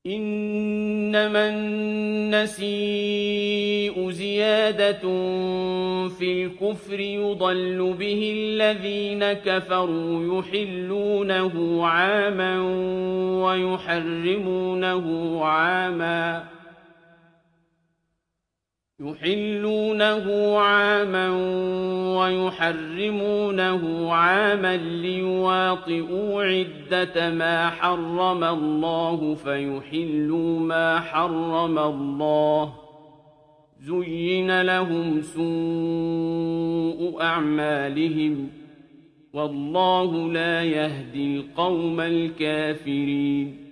إنما النسيء زيادة في الكفر يضل به الذين كفروا يحلونه عاما ويحرمونه عاما ليواطئوا عدة ما حرم الله فيحلوا ما حرم الله زين لهم سوء أعمالهم والله لا يهدي القوم الكافرين